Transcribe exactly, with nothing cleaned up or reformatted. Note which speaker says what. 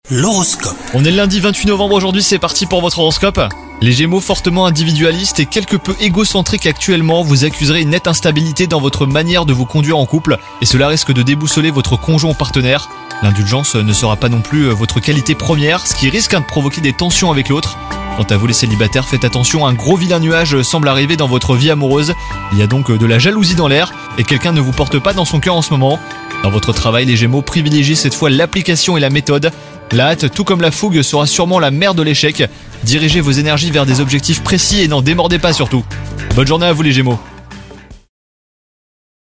Speaker 1: L'horoscope.
Speaker 2: On est le lundi vingt-huit novembre aujourd'hui, c'est parti pour votre horoscope. Les Gémeaux, fortement individualistes et quelque peu égocentriques actuellement, vous accuserez une nette instabilité dans votre manière de vous conduire en couple et cela risque de déboussoler votre conjoint ou partenaire. L'indulgence ne sera pas non plus votre qualité première, ce qui risque de provoquer des tensions avec l'autre. Quant à vous les célibataires, faites attention, un gros vilain nuage semble arriver dans votre vie amoureuse. Il y a donc de la jalousie dans l'air et quelqu'un ne vous porte pas dans son cœur en ce moment. Dans votre travail, les Gémeaux, privilégiez cette fois l'application et la méthode. La hâte, tout comme la fougue, sera sûrement la mère de l'échec. Dirigez vos énergies vers des objectifs précis et n'en démordez pas surtout. Bonne journée à vous les Gémeaux.